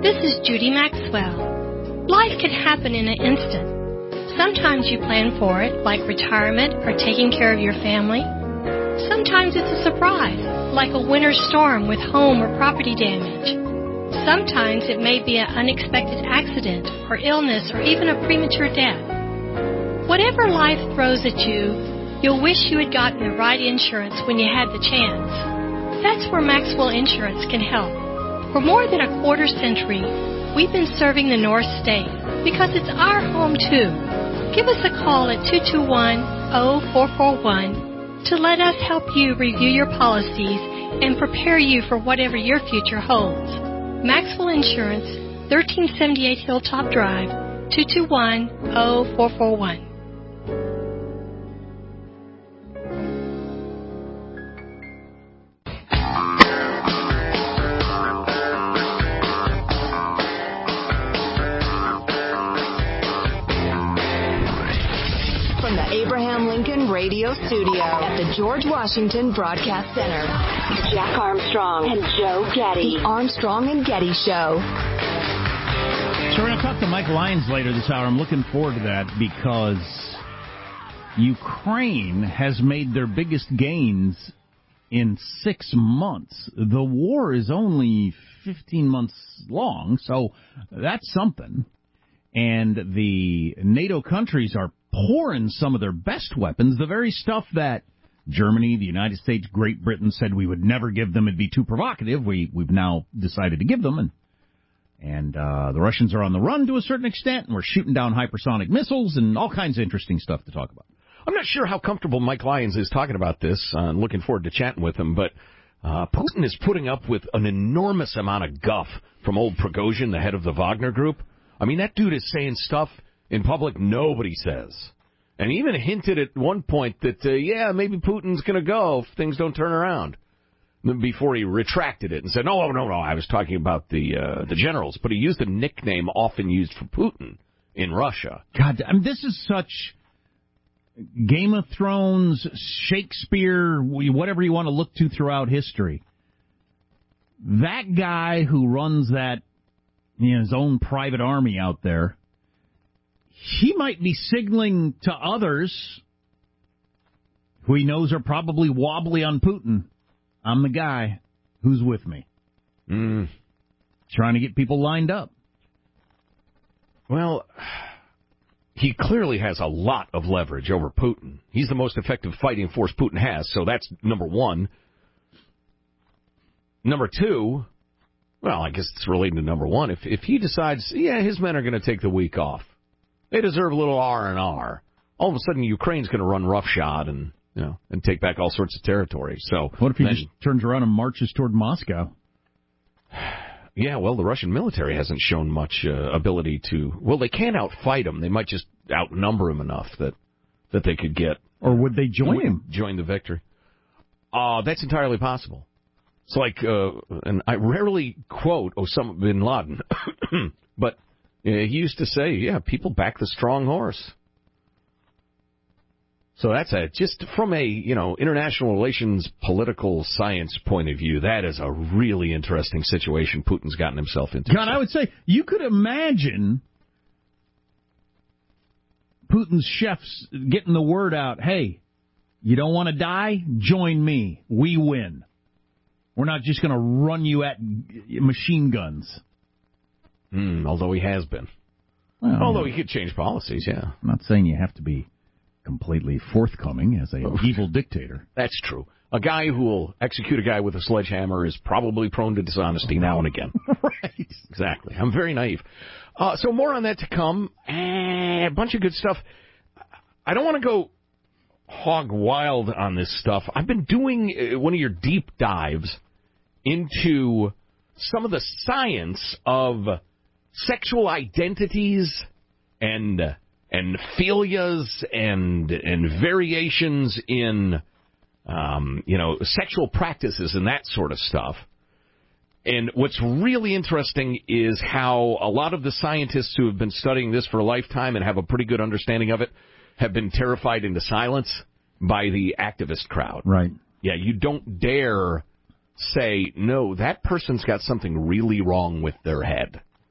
This is Judy Maxwell. Life can happen in an instant. Sometimes you plan for it, like retirement or taking care of your family. Sometimes it's a surprise, like a winter storm with home or property damage. Sometimes it may be an unexpected accident or illness or even a premature death. Whatever life throws at you, you'll wish you had gotten the right insurance when you had the chance. That's where Maxwell Insurance can help. For more than a quarter century, we've been serving the North State because it's our home too. Give us a call at 221-0441 to let us help you review your policies and prepare you for whatever your future holds. Maxwell Insurance, 1378 Hilltop Drive, 221-0441. Abraham Lincoln Radio Studio at the George Washington Broadcast Center. Jack Armstrong and Joe Getty. The Armstrong and Getty Show. So we're going to talk to Mike Lyons later this hour. I'm looking forward to that because Ukraine has made their biggest gains in 6 months. The war is only 15 months long, so that's something. And the NATO countries are pouring some of their best weapons, the very stuff that Germany, the United States, Great Britain said we would never give them. It'd be too provocative. We've now decided to give them, and the Russians are on the run to a certain extent, and we're shooting down hypersonic missiles and all kinds of interesting stuff to talk about. I'm not sure how comfortable Mike Lyons is talking about this. I'm looking forward to chatting with him, but Putin is putting up with an enormous amount of guff from old Prigozhin, the head of the Wagner Group. I mean, that dude is saying stuff in public nobody says. And he even hinted at one point that, maybe Putin's going to go if things don't turn around. Before he retracted it and said, no, I was talking about the generals. But he used a nickname often used for Putin in Russia. God, I mean, this is such Game of Thrones, Shakespeare, whatever you want to look to throughout history. That guy who runs that, his own private army out there, he might be signaling to others who he knows are probably wobbly on Putin, I'm the guy who's with me. Trying to get people lined up. Well, he clearly has a lot of leverage over Putin. He's the most effective fighting force Putin has, so that's number one. Number two, well, I guess it's relating to number one. If he decides, his men are going to take the week off, they deserve a little R&R. All of a sudden, Ukraine's going to run roughshod and take back all sorts of territory. So what if he just turns around and marches toward Moscow? Yeah, well, the Russian military hasn't shown much ability to. Well, they can't outfight him. They might just outnumber him enough that they could get. Or would they join him? Join the victory. That's entirely possible. It's like, and I rarely quote Osama bin Laden, but he used to say, people back the strong horse. So that's just from a, international relations, political science point of view, that is a really interesting situation Putin's gotten himself into. God, I would say, you could imagine Putin's chefs getting the word out, hey, you don't want to die? Join me. We win. We're not just going to run you at machine guns. Although he has been. Well, although he could change policies, yeah. I'm not saying you have to be completely forthcoming as an evil dictator. That's true. A guy who will execute a guy with a sledgehammer is probably prone to dishonesty now and again. Right. Exactly. I'm very naive. So more on that to come. A bunch of good stuff. I don't want to go hog wild on this stuff. I've been doing one of your deep dives into some of the science of sexual identities and philias and variations in sexual practices and that sort of stuff. And what's really interesting is how a lot of the scientists who have been studying this for a lifetime and have a pretty good understanding of it have been terrified into silence by the activist crowd. Right. Yeah, you don't dare say, no, that person's got something really wrong with their head.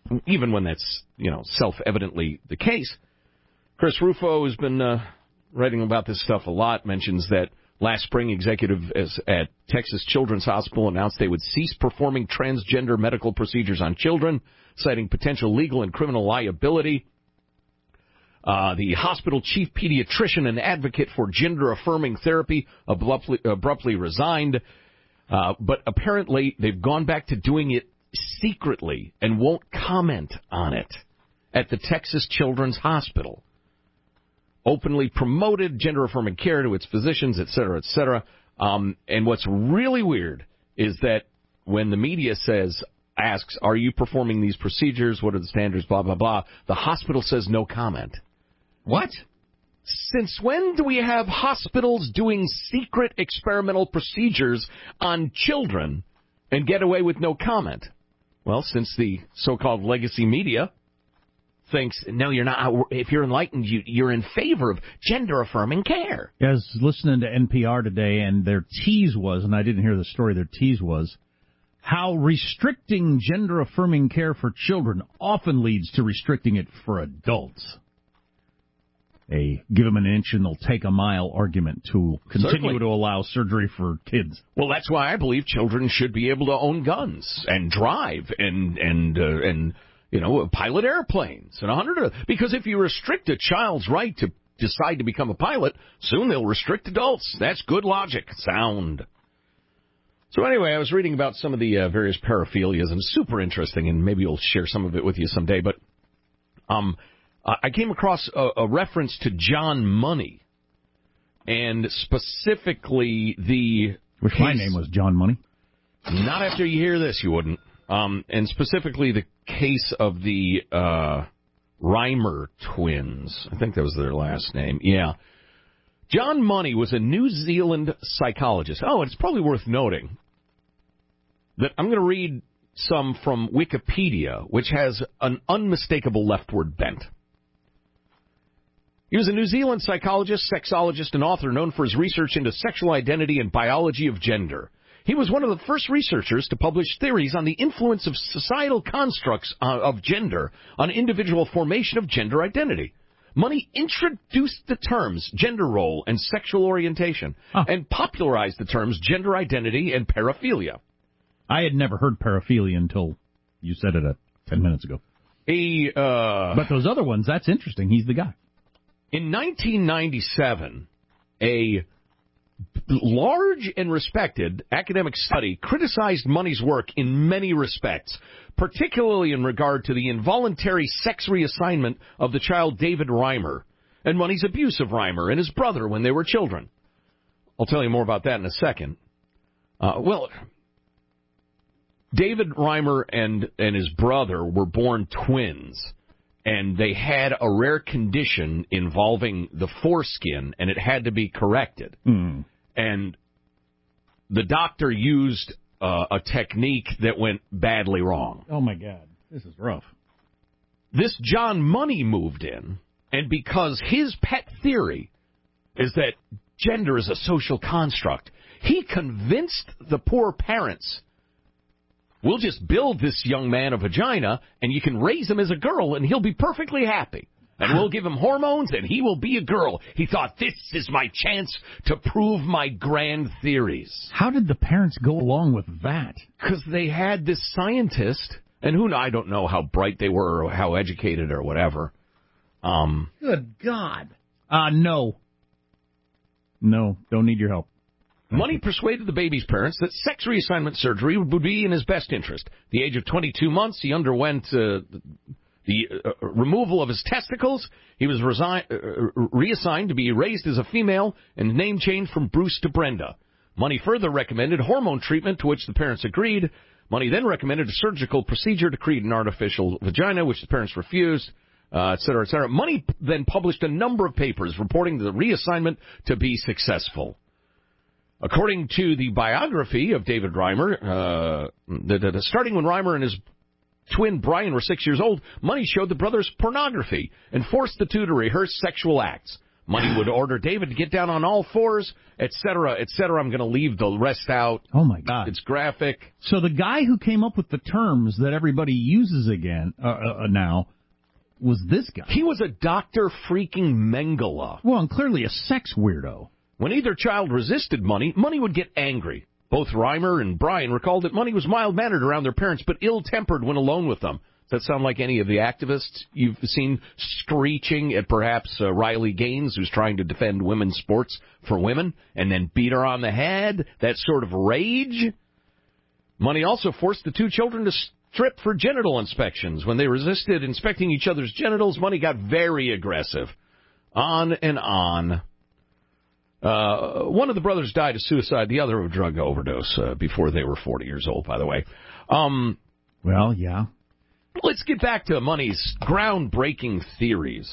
even when that's, self-evidently the case. Chris Rufo has been writing about this stuff a lot, mentions that last spring, executives at Texas Children's Hospital announced they would cease performing transgender medical procedures on children, citing potential legal and criminal liability. The hospital chief pediatrician and advocate for gender-affirming therapy abruptly resigned. But apparently they've gone back to doing it secretly and won't comment on it at the Texas Children's Hospital. Openly promoted gender-affirming care to its physicians, et cetera, et cetera. And what's really weird is that when the media asks, are you performing these procedures? What are the standards? Blah, blah, blah. The hospital says no comment. What? Since when do we have hospitals doing secret experimental procedures on children and get away with no comment? Well, since the so-called legacy media thinks, no, you're not. If you're enlightened, you're in favor of gender-affirming care. I was listening to NPR today, and their tease was, and I didn't hear the story, their tease was, how restricting gender-affirming care for children often leads to restricting it for adults. A give them an inch and they'll take a mile argument to continue Certainly. to allow surgery for kids. Well, that's why I believe children should be able to own guns and drive and pilot airplanes and because if you restrict a child's right to decide to become a pilot, soon they'll restrict adults. That's good logic. Sound. So anyway, I was reading about some of the various paraphilias, and super interesting, and maybe I'll share some of it with you someday, but I came across a reference to John Money, and specifically Which my name was John Money. Not after you hear this, you wouldn't. And specifically the case of the Reimer twins. I think that was their last name. Yeah. John Money was a New Zealand psychologist. Oh, it's probably worth noting that I'm going to read some from Wikipedia, which has an unmistakable leftward bent. He was a New Zealand psychologist, sexologist, and author known for his research into sexual identity and biology of gender. He was one of the first researchers to publish theories on the influence of societal constructs of gender on individual formation of gender identity. Money introduced the terms gender role and sexual orientation and popularized the terms gender identity and paraphilia. I had never heard paraphilia until you said it 10 minutes ago. But those other ones, that's interesting. He's the guy. In 1997, a large and respected academic study criticized Money's work in many respects, particularly in regard to the involuntary sex reassignment of the child David Reimer and Money's abuse of Reimer and his brother when they were children. I'll tell you more about that in a second. David Reimer and his brother were born twins, and they had a rare condition involving the foreskin, and it had to be corrected. And the doctor used a technique that went badly wrong. Oh, my God. This is rough. This John Money moved in, and because his pet theory is that gender is a social construct, he convinced the poor parents, we'll just build this young man a vagina, and you can raise him as a girl, and he'll be perfectly happy. And we'll give him hormones, and he will be a girl. He thought, this is my chance to prove my grand theories. How did the parents go along with that? Because they had this scientist, and I don't know how bright they were or how educated or whatever. Good God. No. No, don't need your help. Money persuaded the baby's parents that sex reassignment surgery would be in his best interest. At the age of 22 months, he underwent the removal of his testicles. He was reassigned to be raised as a female and name changed from Bruce to Brenda. Money further recommended hormone treatment, to which the parents agreed. Money then recommended a surgical procedure to create an artificial vagina, which the parents refused, et cetera, et cetera. Money then published a number of papers reporting the reassignment to be successful. According to the biography of David Reimer, starting when Reimer and his twin Brian were 6 years old, Money showed the brothers pornography and forced the two to rehearse sexual acts. Money would order David to get down on all fours, etc., etc. I'm going to leave the rest out. Oh, my God. It's graphic. So the guy who came up with the terms that everybody uses again now was this guy. He was a Dr. freaking Mengele. Well, and clearly a sex weirdo. When either child resisted Money, Money would get angry. Both Reimer and Brian recalled that Money was mild-mannered around their parents, but ill-tempered when alone with them. Does that sound like any of the activists you've seen screeching at perhaps Riley Gaines, who's trying to defend women's sports for women, and then beat her on the head? That sort of rage? Money also forced the two children to strip for genital inspections. When they resisted inspecting each other's genitals, Money got very aggressive. On and on. One of the brothers died of suicide, the other of a drug overdose before they were 40 years old, by the way. Well, yeah. Let's get back to Money's groundbreaking theories.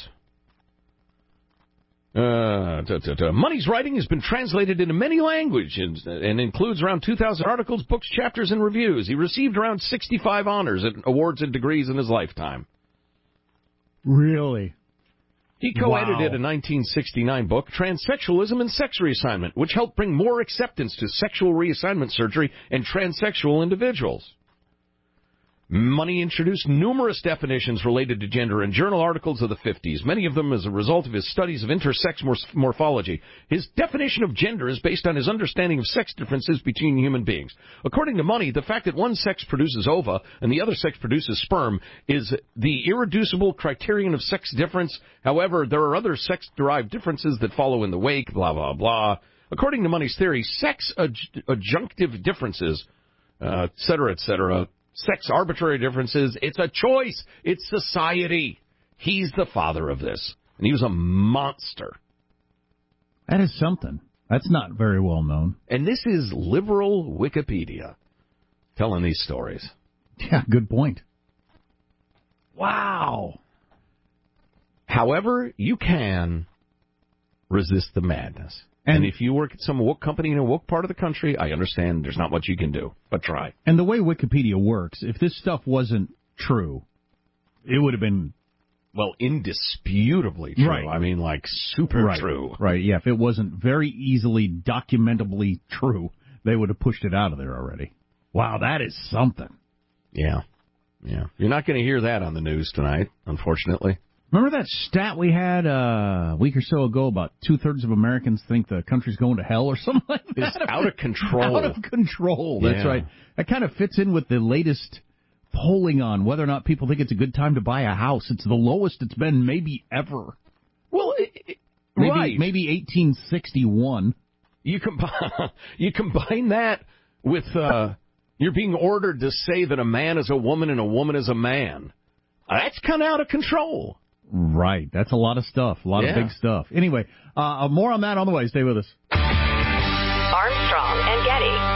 Money's writing has been translated into many languages and includes around 2,000 articles, books, chapters, and reviews. He received around 65 honors, awards, and degrees in his lifetime. Really? He co-edited a 1969 book, Transsexualism and Sex Reassignment, which helped bring more acceptance to sexual reassignment surgery and transsexual individuals. Money introduced numerous definitions related to gender in journal articles of the 50s, many of them as a result of his studies of intersex morphology. His definition of gender is based on his understanding of sex differences between human beings. According to Money, the fact that one sex produces ova and the other sex produces sperm is the irreducible criterion of sex difference. However, there are other sex-derived differences that follow in the wake, blah, blah, blah. According to Money's theory, sex adjunctive differences, et cetera, sex arbitrary differences, it's a choice. It's society. He's the father of this. And he was a monster. That is something. That's not very well known. And this is liberal Wikipedia telling these stories. Yeah, good point. Wow. However, you can resist the madness. And if you work at some woke company in a woke part of the country, I understand there's not much you can do, but try. And the way Wikipedia works, if this stuff wasn't true, it would have been... Well, indisputably true. Right. I mean, like, super true. Right, yeah. If it wasn't very easily documentably true, they would have pushed it out of there already. Wow, that is something. Yeah. You're not going to hear that on the news tonight, unfortunately. Remember that stat we had a week or so ago about 2/3 of Americans think the country's going to hell or something like that? It's out of control. Out of control, yeah. That's right. That kind of fits in with the latest polling on whether or not people think it's a good time to buy a house. It's the lowest it's been maybe ever. Well, maybe 1861. You combine that with you're being ordered to say that a man is a woman and a woman is a man. That's kind of out of control. Right. That's a lot of stuff. A lot of big stuff. Anyway, more on that on the way. Stay with us. Armstrong and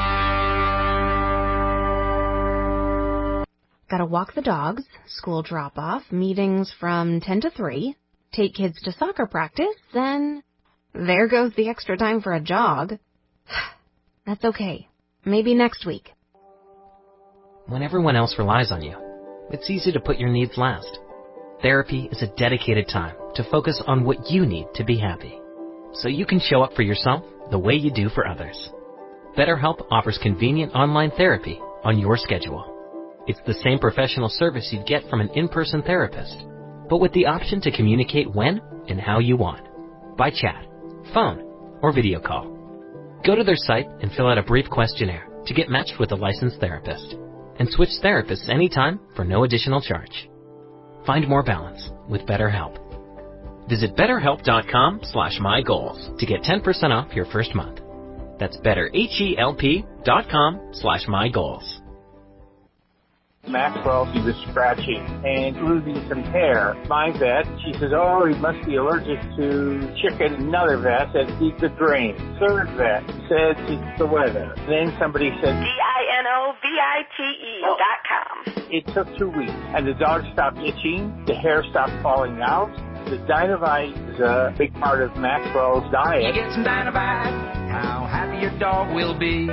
Getty. Gotta walk the dogs, school drop-off, meetings from 10 to 3, take kids to soccer practice, then there goes the extra time for a jog. That's okay. Maybe next week. When everyone else relies on you, it's easy to put your needs last. Therapy is a dedicated time to focus on what you need to be happy, so you can show up for yourself the way you do for others. BetterHelp offers convenient online therapy on your schedule. It's the same professional service you'd get from an in-person therapist, but with the option to communicate when and how you want, by chat, phone, or video call. Go to their site and fill out a brief questionnaire to get matched with a licensed therapist, and switch therapists anytime for no additional charge. Find more balance with BetterHelp. Visit BetterHelp.com/mygoals to get 10% off your first month. That's BetterHelp.com/mygoals. Maxwell, he was scratching and losing some hair. My vet, she says, oh, he must be allergic to chicken. Another vet said, he's the drain. Third vet said, it's the weather. Then somebody said, DINOVITE.com. It took 2 weeks, and the dog stopped itching, the hair stopped falling out. The Dinovite is a big part of Maxwell's diet. You get some Dinovite, how happy your dog will be.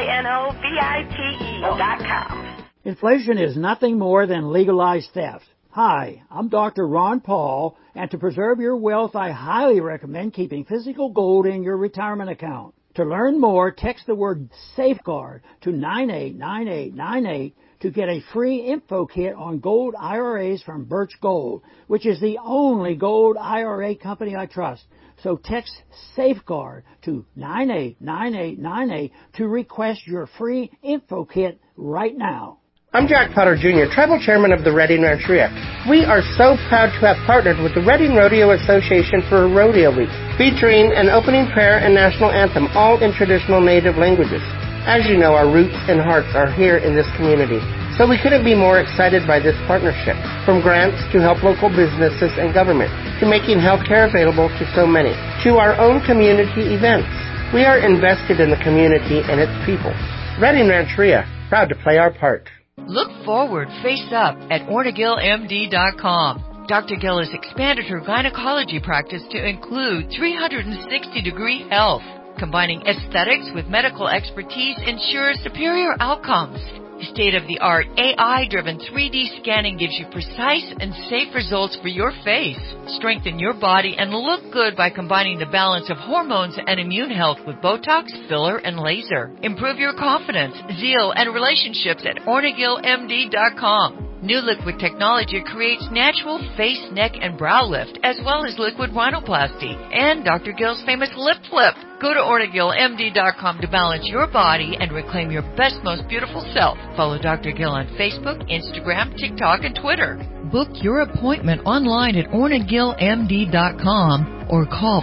DINOVITE.com. Inflation is nothing more than legalized theft. Hi, I'm Dr. Ron Paul, and to preserve your wealth, I highly recommend keeping physical gold in your retirement account. To learn more, text the word Safeguard to 989898 to get a free info kit on gold IRAs from Birch Gold, which is the only gold IRA company I trust. So text Safeguard to 989898 to request your free info kit right now. I'm Jack Potter Jr., Tribal Chairman of the Redding Rancheria. We are so proud to have partnered with the Redding Rodeo Association for a Rodeo Week, featuring an opening prayer and national anthem, all in traditional native languages. As you know, our roots and hearts are here in this community, so we couldn't be more excited by this partnership. From grants to help local businesses and government, to making health care available to so many, to our own community events. We are invested in the community and its people. Redding Rancheria, proud to play our part. Look forward, face up at OrnaGillMD.com. Dr. Gill has expanded her gynecology practice to include 360-degree health. Combining aesthetics with medical expertise ensures superior outcomes. State-of-the-art AI-driven 3D scanning gives you precise and safe results for your face. Strengthen your body and look good by combining the balance of hormones and immune health with Botox, filler, and laser. Improve your confidence, zeal, and relationships at OrnaGillMD.com. New liquid technology creates natural face, neck, and brow lift, as well as liquid rhinoplasty and Dr. Gill's famous lip flip. Go to OrnaGillMD.com to balance your body and reclaim your best, most beautiful self. Follow Dr. Gill on Facebook, Instagram, TikTok, and Twitter. Book your appointment online at OrnaGillMD.com or call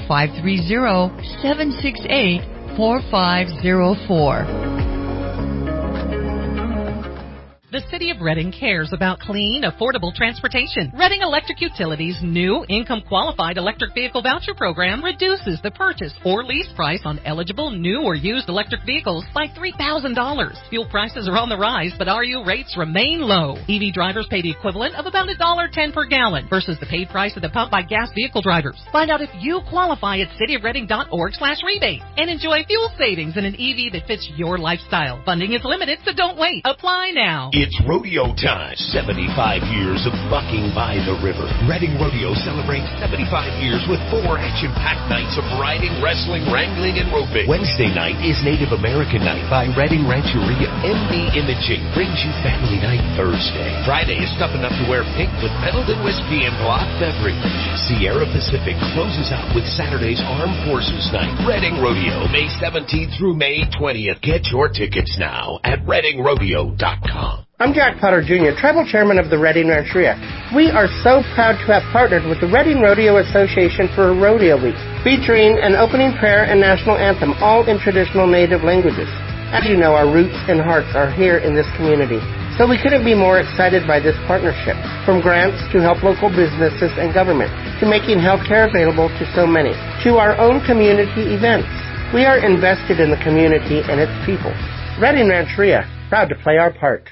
530-768-4504. The City of Reading cares about clean, affordable transportation. Reading Electric Utilities' new income-qualified electric vehicle voucher program reduces the purchase or lease price on eligible new or used electric vehicles by $3,000. Fuel prices are on the rise, but RU rates remain low. EV drivers pay the equivalent of about $1.10 per gallon versus the paid price at the pump by gas vehicle drivers. Find out if you qualify at cityofreading.org/rebate and enjoy fuel savings in an EV that fits your lifestyle. Funding is limited, so don't wait. Apply now. It's rodeo time. 75 years of bucking by the river. Reading Rodeo celebrates 75 years with 4 action-packed nights of riding, wrestling, wrangling, and roping. Wednesday night is Native American Night by Reading Rancheria. MD Imaging brings you Family Night Thursday. Friday is tough enough to wear pink with Pendleton Whiskey and Block Beverage. Sierra Pacific closes out with Saturday's Armed Forces Night. Reading Rodeo, May 17th through May 20th. Get your tickets now at ReadingRodeo.com. I'm Jack Potter Jr., Tribal Chairman of the Redding Rancheria. We are so proud to have partnered with the Redding Rodeo Association for a Rodeo Week, featuring an opening prayer and national anthem, all in traditional native languages. As you know, our roots and hearts are here in this community, so we couldn't be more excited by this partnership. From grants to help local businesses and government, to making health care available to so many, to our own community events. We are invested in the community and its people. Redding Rancheria, proud to play our part.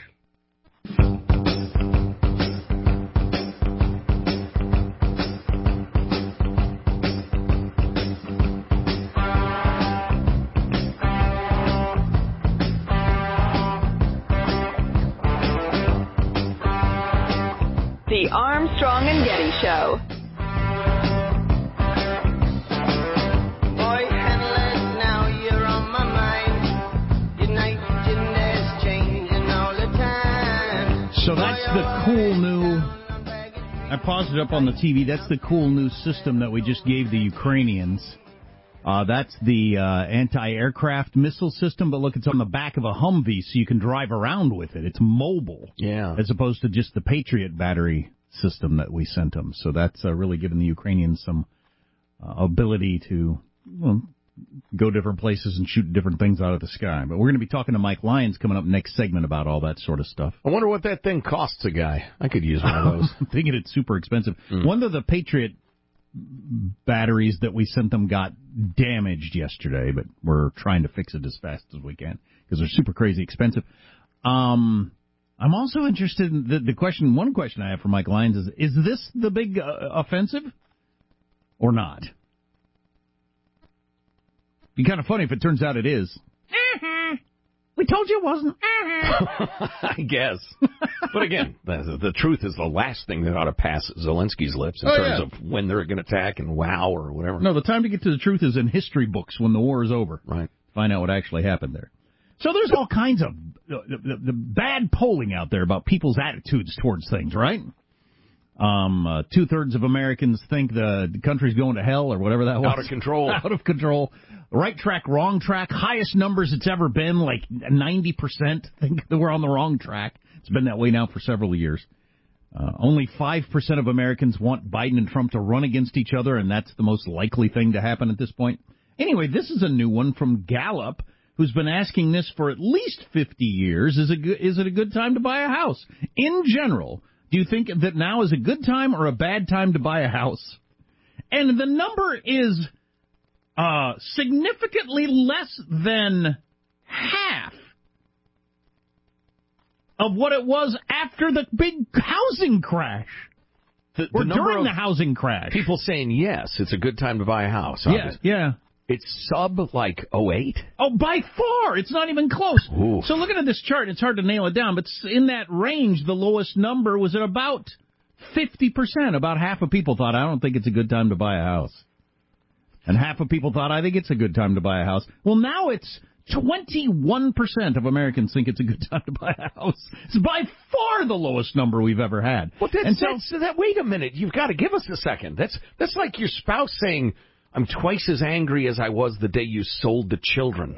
The Armstrong and Getty Show. Boy, endless, now you're on my mind. Your night is changing all the time. So that's the cool new... I paused it up on the TV. That's the cool new system that we just gave the Ukrainians. That's the anti-aircraft missile system, but look, it's on the back of a Humvee, so you can drive around with it. It's mobile, as opposed to just the Patriot battery system that we sent them. So that's really giving the Ukrainians some ability to go different places and shoot different things out of the sky. But we're going to be talking to Mike Lyons coming up next segment about all that sort of stuff. I wonder what that thing costs a guy. I could use one of those. I'm thinking it's super expensive. One of the Patriot batteries that we sent them got damaged yesterday, but we're trying to fix it as fast as we can because they're super crazy expensive. I'm also interested in the question. One question I have for Mike Lyons is this the big offensive or not? Be kind of funny if it turns out it is. We told you it wasn't. I guess. But again, the truth is the last thing that ought to pass Zelensky's lips in terms of when they're going to attack and wow or whatever. No, the time to get to the truth is in history books when the war is over. Right. Find out what actually happened there. So there's all kinds of the bad polling out there about people's attitudes towards things, right? 2/3 of Americans think the country's going to hell or whatever that was. Out of control. Out of control. Right track, wrong track. Highest numbers it's ever been, like 90% think that we're on the wrong track. It's been that way now for several years. Only 5% of Americans want Biden and Trump to run against each other, and that's the most likely thing to happen at this point. Anyway, this is a new one from Gallup, who's been asking this for at least 50 years. Is it a good time to buy a house? In general, do you think that now is a good time or a bad time to buy a house? And the number is significantly less than half of what it was after the big housing crash. Or during the housing crash. People saying, yes, it's a good time to buy a house. Yeah. It's sub, 08? Oh, by far. It's not even close. Ooh. So looking at this chart, it's hard to nail it down, but in that range, the lowest number was at about 50%. About half of people thought, I don't think it's a good time to buy a house. And half of people thought, I think it's a good time to buy a house. Well, now it's 21% of Americans think it's a good time to buy a house. It's by far the lowest number we've ever had. Well, wait a minute. You've got to give us a second. That's like your spouse saying, I'm twice as angry as I was the day you sold the children.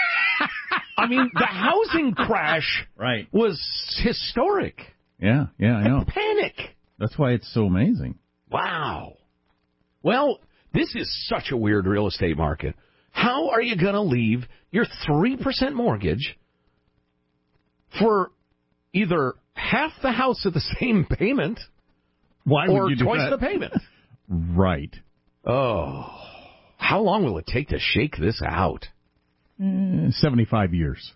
I mean, the housing crash was historic. Yeah, I know. Panic. That's why it's so amazing. Wow. Well, this is such a weird real estate market. How are you going to leave your 3% mortgage for either half the house at the same payment or twice the payment? Right. Oh, how long will it take to shake this out? 75 years.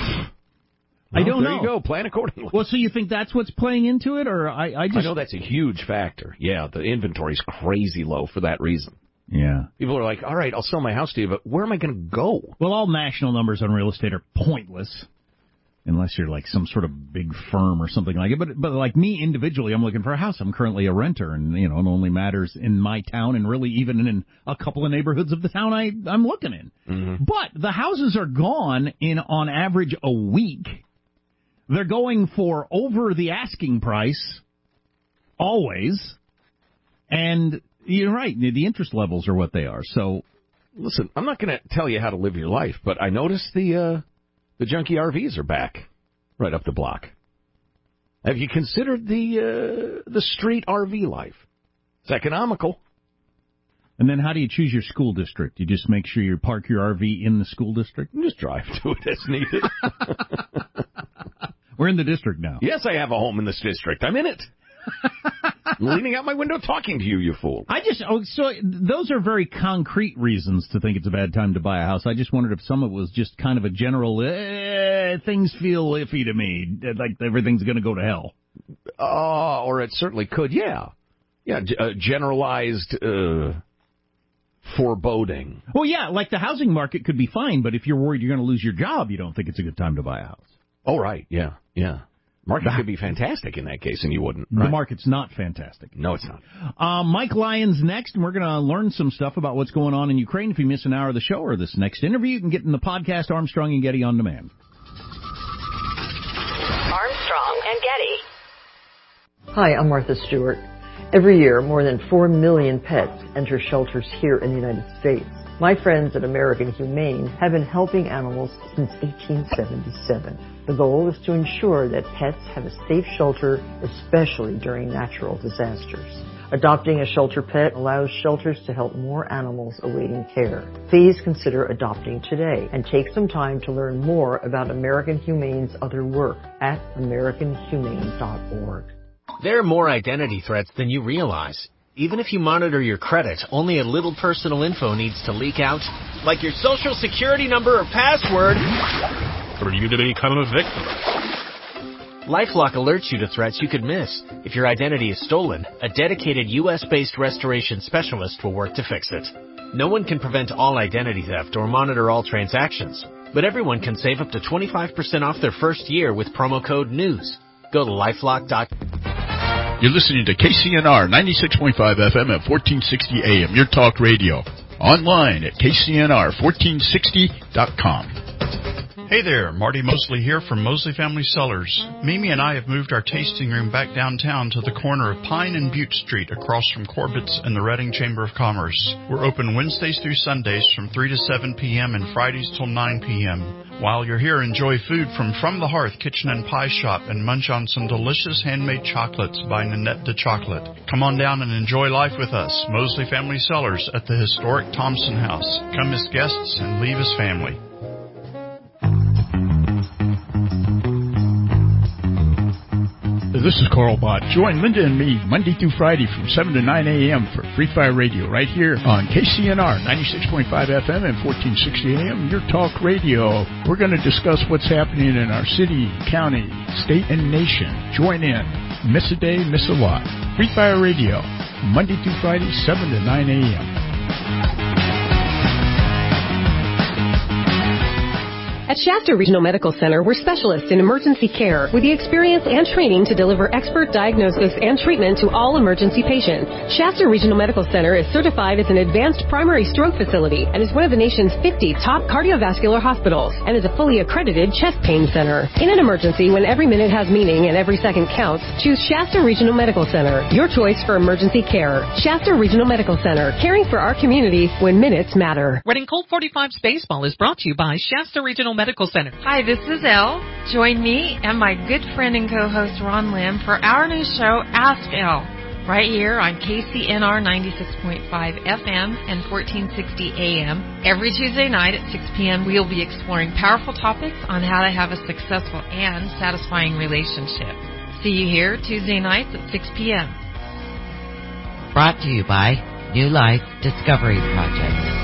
I don't know. There you go. Plan accordingly. Well, so you think that's what's playing into it, or I know that's a huge factor. Yeah, the inventory's crazy low for that reason. Yeah. People are like, all right, I'll sell my house to you, but where am I going to go? Well, all national numbers on real estate are pointless. Unless you're like some sort of big firm or something like it. But like me individually, I'm looking for a house. I'm currently a renter, and, it only matters in my town and really even in a couple of neighborhoods of the town I'm looking in. Mm-hmm. But the houses are gone in, on average, a week. They're going for over the asking price, always. And you're right, the interest levels are what they are. So, listen, I'm not going to tell you how to live your life, but I noticed the junky RVs are back right up the block. Have you considered the street RV life? It's economical. And then how do you choose your school district? You just make sure you park your RV in the school district? You just drive to it as needed. We're in the district now. Yes, I have a home in this district. I'm in it. I'm leaning out my window talking to you, you fool. So those are very concrete reasons to think it's a bad time to buy a house. I just wondered if some of it was just kind of a general, things feel iffy to me, like everything's going to go to hell. Or it certainly could, yeah. Yeah, generalized foreboding. Well, yeah, like the housing market could be fine, but if you're worried you're going to lose your job, you don't think it's a good time to buy a house. Oh, right, yeah. Market could be fantastic in that case, and you wouldn't. Right? The market's not fantastic. No, it's not. Mike Lyons next, and we're going to learn some stuff about what's going on in Ukraine. If you miss an hour of the show or this next interview, you can get in the podcast Armstrong and Getty On Demand. Armstrong and Getty. Hi, I'm Martha Stewart. Every year, more than 4 million pets enter shelters here in the United States. My friends at American Humane have been helping animals since 1877. The goal is to ensure that pets have a safe shelter, especially during natural disasters. Adopting a shelter pet allows shelters to help more animals awaiting care. Please consider adopting today and take some time to learn more about American Humane's other work at americanhumane.org. There are more identity threats than you realize. Even if you monitor your credit, only a little personal info needs to leak out, like your social security number or password. Or you to become a victim. LifeLock alerts you to threats you could miss. If your identity is stolen, a dedicated U.S.-based restoration specialist will work to fix it. No one can prevent all identity theft or monitor all transactions, But everyone can save up to 25% off their first year with promo code NEWS. Go to LifeLock.com. You're listening to KCNR 96.5 FM at 1460 AM, your talk radio. Online at KCNR1460.com. Hey there, Marty Mosley here from Mosley Family Cellars. Mimi and I have moved our tasting room back downtown to the corner of Pine and Butte Street across from Corbett's and the Reading Chamber of Commerce. We're open Wednesdays through Sundays from 3 to 7 p.m. and Fridays till 9 p.m. While you're here, enjoy food from the Hearth Kitchen and Pie Shop and munch on some delicious handmade chocolates by Nanette de Chocolate. Come on down and enjoy life with us, Mosley Family Cellars at the historic Thompson House. Come as guests and leave as family. This is Carl Bott. Join Linda and me Monday through Friday from 7 to 9 a.m. for Free Fire Radio right here on KCNR 96.5 FM and 1460 AM, your talk radio. We're going to discuss what's happening in our city, county, state, and nation. Join in. Miss a day, miss a lot. Free Fire Radio, Monday through Friday, 7 to 9 a.m. At Shasta Regional Medical Center, we're specialists in emergency care with the experience and training to deliver expert diagnosis and treatment to all emergency patients. Shasta Regional Medical Center is certified as an advanced primary stroke facility and is one of the nation's 50 top cardiovascular hospitals and is a fully accredited chest pain center. In an emergency, when every minute has meaning and every second counts, choose Shasta Regional Medical Center, your choice for emergency care. Shasta Regional Medical Center, caring for our community when minutes matter. Reading Colt 45's baseball is brought to you by Shasta Regional Medical Center. Hi, this is Elle. Join me and my good friend and co-host Ron Lim for our new show, Ask Elle, right here on KCNR 96.5 FM and 1460 AM. Every Tuesday night at 6 p.m., we'll be exploring powerful topics on how to have a successful and satisfying relationship. See you here Tuesday nights at 6 p.m. Brought to you by New Life Discovery Project.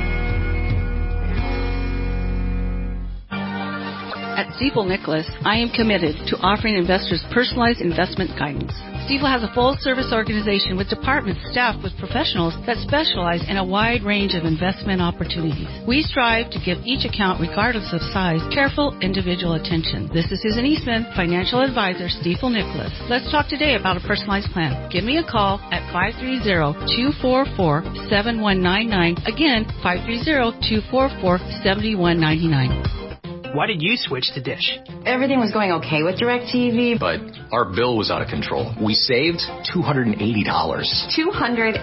At Stifel Nicholas, I am committed to offering investors personalized investment guidance. Stifel has a full-service organization with departments staffed with professionals that specialize in a wide range of investment opportunities. We strive to give each account, regardless of size, careful individual attention. This is Susan Eastman, financial advisor, Stifel Nicholas. Let's talk today about a personalized plan. Give me a call at 530-244-7199. Again, 530-244-7199. Why did you switch to Dish? Everything was going okay with DirecTV, but our bill was out of control. We saved $280. $270.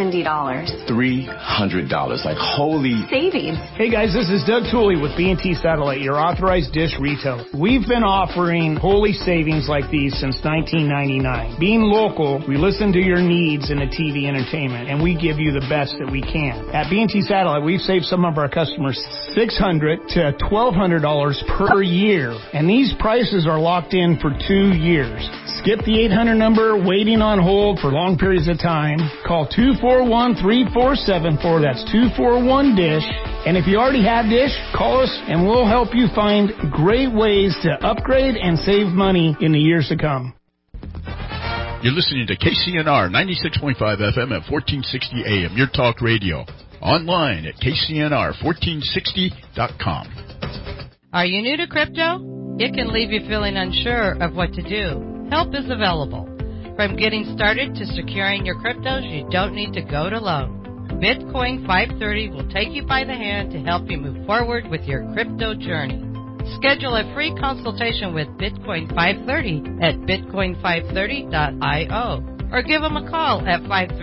$300. Like, holy savings. Hey guys, this is Doug Tooley with B&T Satellite, your authorized Dish retailer. We've been offering holy savings like these since 1999. Being local, we listen to your needs in the TV entertainment, and we give you the best that we can. At B&T Satellite, we've saved some of our customers $600 to $1,200 per year, and these prices are locked in for 2 years. Skip the 800 number waiting on hold for long periods of time. Call 241-3474. That's 241-DISH. And if you already have Dish, call us and we'll help you find great ways to upgrade and save money in the years to come. You're listening to KCNR 96.5 FM at 1460 AM, your talk radio. Online at KCNR1460.com. Are you new to crypto? It can leave you feeling unsure of what to do. Help is available. From getting started to securing your cryptos, you don't need to go it alone. Bitcoin 530 will take you by the hand to help you move forward with your crypto journey. Schedule a free consultation with Bitcoin 530 at bitcoin530.io or give them a call at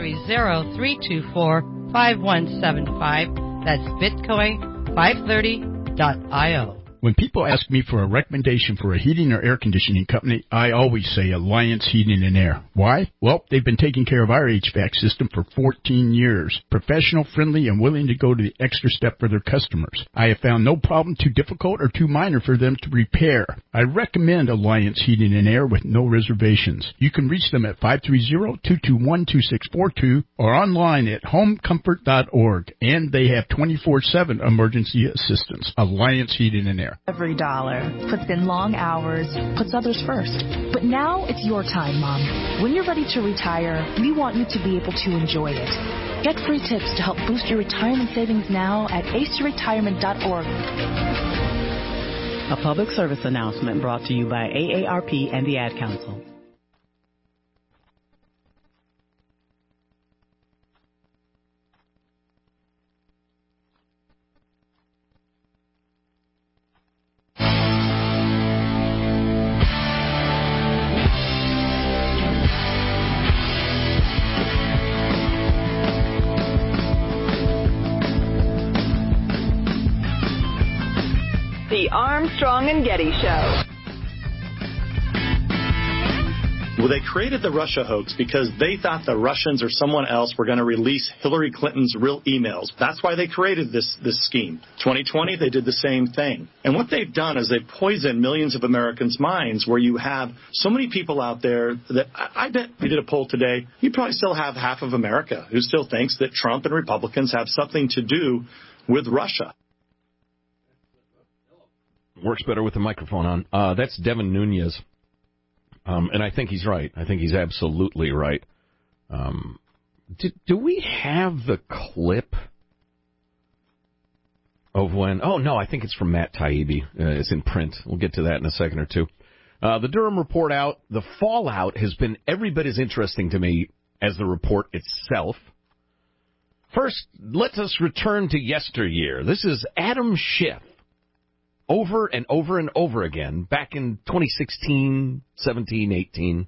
530-324-5175. That's bitcoin530.io. When people ask me for a recommendation for a heating or air conditioning company, I always say Alliance Heating and Air. Why? Well, they've been taking care of our HVAC system for 14 years. Professional, friendly, and willing to go to the extra step for their customers. I have found no problem too difficult or too minor for them to repair. I recommend Alliance Heating and Air with no reservations. You can reach them at 530-221-2642 or online at homecomfort.org. And they have 24/7 emergency assistance. Alliance Heating and Air. Every dollar, puts in long hours, puts others first. But now it's your time, Mom. When you're ready to retire, we want you to be able to enjoy it. Get free tips to help boost your retirement savings now at aceyourretirement.org. A public service announcement brought to you by AARP and the Ad Council. The Armstrong and Getty Show. Well, they created the Russia hoax because they thought the Russians or someone else were going to release Hillary Clinton's real emails. That's why they created this scheme. 2020, they did the same thing. And what they've done is they've poisoned millions of Americans' minds, where you have so many people out there that I bet we did a poll today, you probably still have half of America who still thinks that Trump and Republicans have something to do with Russia. Works better with the microphone on. That's Devin Nunes. And I think he's right. I think he's absolutely right. Do we have the clip of when... Oh, no, I think it's from Matt Taibbi. It's in print. We'll get to that in a second or two. The Durham report out. The fallout has been every bit as interesting to me as the report itself. First, let us return to yesteryear. This is Adam Schiff. Over and over and over again, back in 2016, 17, 18,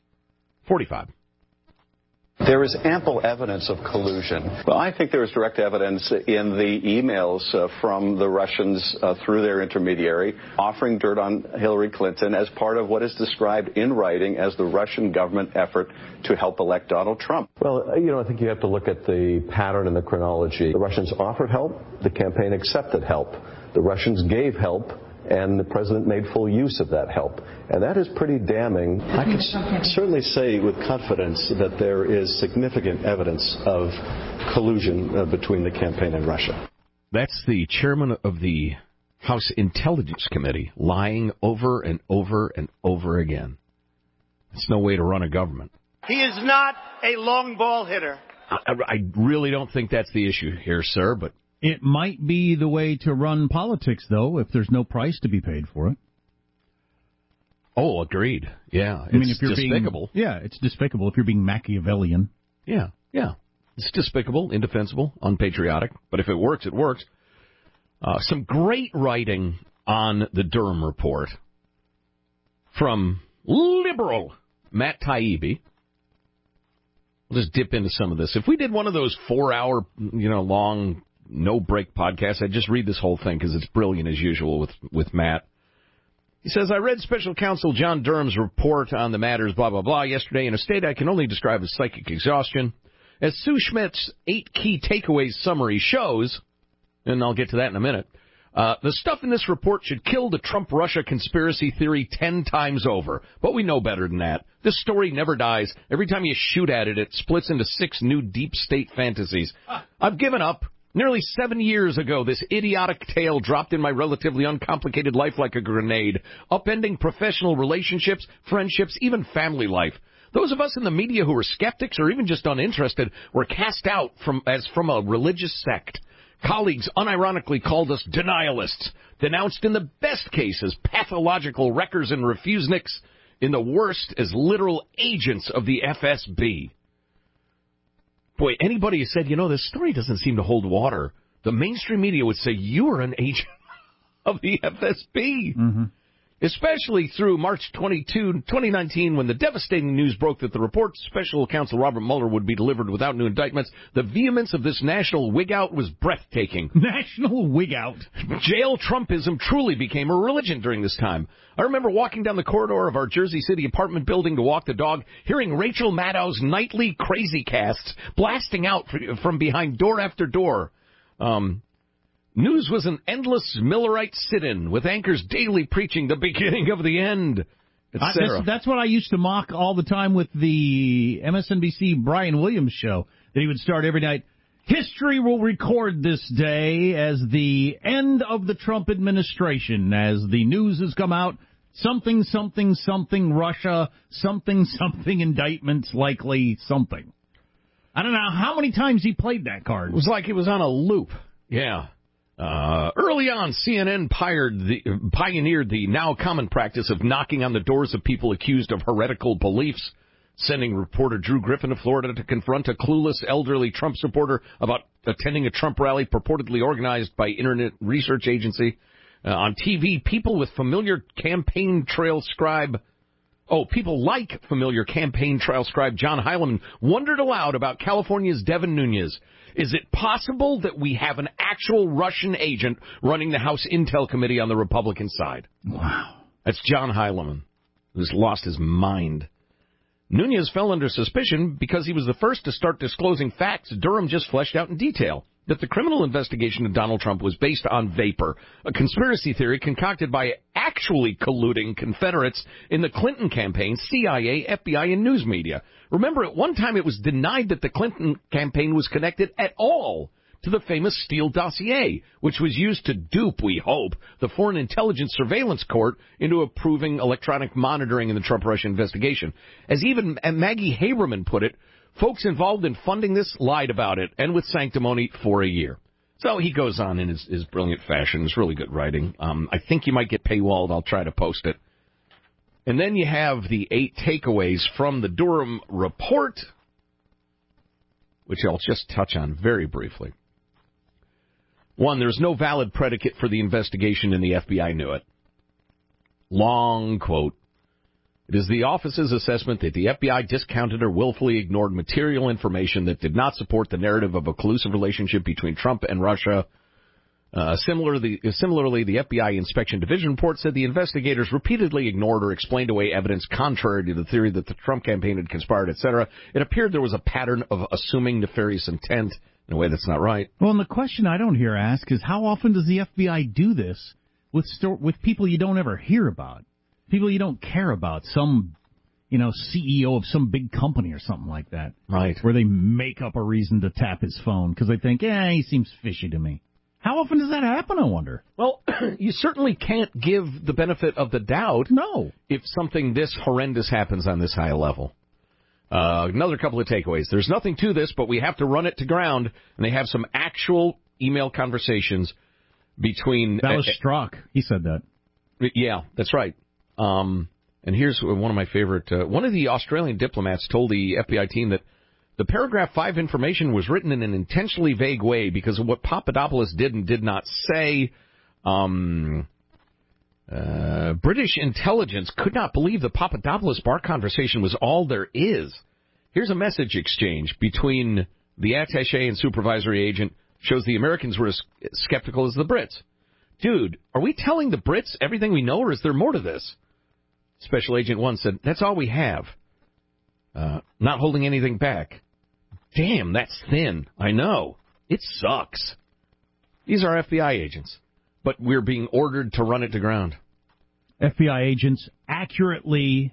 45. There is ample evidence of collusion. Well, I think there is direct evidence in the emails from the Russians through their intermediary offering dirt on Hillary Clinton as part of what is described in writing as the Russian government effort to help elect Donald Trump. Well, I think you have to look at the pattern and the chronology. The Russians offered help. The campaign accepted help. The Russians gave help, and the president made full use of that help. And that is pretty damning. I can certainly say with confidence that there is significant evidence of collusion between the campaign and Russia. That's the chairman of the House Intelligence Committee lying over and over and over again. It's no way to run a government. He is not a long ball hitter. I really don't think that's the issue here, sir, but... It might be the way to run politics, though, if there's no price to be paid for it. Oh, agreed. Yeah, I mean, if you're despicable. It's despicable if you're being Machiavellian. Yeah. It's despicable, indefensible, unpatriotic. But if it works, it works. Some great writing on the Durham report from liberal Matt Taibbi. We'll just dip into some of this. If we did one of those 4-hour, long... no-break podcast, I'd just read this whole thing because it's brilliant as usual with Matt. He says, I read Special Counsel John Durham's report on the matters, blah, blah, blah, yesterday in a state I can only describe as psychic exhaustion. As Sue Schmidt's 8 key takeaways summary shows, and I'll get to that in a minute, the stuff in this report should kill the Trump-Russia conspiracy theory 10 times over. But we know better than that. This story never dies. Every time you shoot at it, it splits into 6 new deep state fantasies. I've given up. Nearly 7 years ago, this idiotic tale dropped in my relatively uncomplicated life like a grenade, upending professional relationships, friendships, even family life. Those of us in the media who were skeptics or even just uninterested were cast out from a religious sect. Colleagues unironically called us denialists, denounced in the best cases pathological wreckers and refuseniks, in the worst as literal agents of the FSB. Boy, anybody who said, this story doesn't seem to hold water, the mainstream media would say you are an agent of the FSB. Mm-hmm. Especially through March 22, 2019, when the devastating news broke that the report to Special Counsel Robert Mueller would be delivered without new indictments. The vehemence of this national wig-out was breathtaking. National wig-out? Jail Trumpism truly became a religion during this time. I remember walking down the corridor of our Jersey City apartment building to walk the dog, hearing Rachel Maddow's nightly crazy casts blasting out from behind door after door. News was an endless Millerite sit-in, with anchors daily preaching the beginning of the end, etc. That's what I used to mock all the time with the MSNBC Brian Williams show, that he would start every night. History will record this day as the end of the Trump administration, as the news has come out. Something, something, something, Russia, something, something, indictments, likely something. I don't know how many times he played that card. It was like it was on a loop. Yeah. Early on, CNN pioneered the now common practice of knocking on the doors of people accused of heretical beliefs, sending reporter Drew Griffin to Florida to confront a clueless elderly Trump supporter about attending a Trump rally purportedly organized by Internet Research Agency. On TV, people like familiar campaign trail scribe John Heilemann wondered aloud about California's Devin Nunes. Is it possible that we have an actual Russian agent running the House Intel Committee on the Republican side? Wow. That's John Heilemann, who's lost his mind. Nunes fell under suspicion because he was the first to start disclosing facts Durham just fleshed out in detail. That the criminal investigation of Donald Trump was based on vapor, a conspiracy theory concocted by actually colluding Confederates in the Clinton campaign, CIA, FBI, and news media. Remember, at one time it was denied that the Clinton campaign was connected at all to the famous Steele dossier, which was used to dupe, we hope, the Foreign Intelligence Surveillance Court into approving electronic monitoring in the Trump-Russia investigation. As even Maggie Haberman put it, folks involved in funding this lied about it, and with sanctimony for a year. So he goes on in his brilliant fashion. It's really good writing. I think you might get paywalled. I'll try to post it. And then you have the 8 takeaways from the Durham report, which I'll just touch on very briefly. 1, there's no valid predicate for the investigation, and the FBI knew it. Long quote. It is the office's assessment that the FBI discounted or willfully ignored material information that did not support the narrative of a collusive relationship between Trump and Russia. Similarly, the FBI Inspection Division report said the investigators repeatedly ignored or explained away evidence contrary to the theory that the Trump campaign had conspired, etc. It appeared there was a pattern of assuming nefarious intent in a way that's not right. Well, and the question I don't hear asked is how often does the FBI do this with people you don't ever hear about? People you don't care about, some, CEO of some big company or something like that. Right. Where they make up a reason to tap his phone because they think, he seems fishy to me. How often does that happen, I wonder? Well, you certainly can't give the benefit of the doubt. No. If something this horrendous happens on this high level. Another couple of takeaways. There's nothing to this, but we have to run it to ground, and they have some actual email conversations between... That was Strzok. He said that. Yeah, that's right. And here's one of my favorite. One of the Australian diplomats told the FBI team that the paragraph 5 information was written in an intentionally vague way because of what Papadopoulos did and did not say. British intelligence could not believe the Papadopoulos bar conversation was all there is. Here's a message exchange between the attaché and supervisory agent. Shows the Americans were as skeptical as the Brits. Dude, are we telling the Brits everything we know, or is there more to this? Special Agent 1 said, that's all we have. Not holding anything back. Damn, that's thin. I know. It sucks. These are FBI agents, but we're being ordered to run it to ground. FBI agents accurately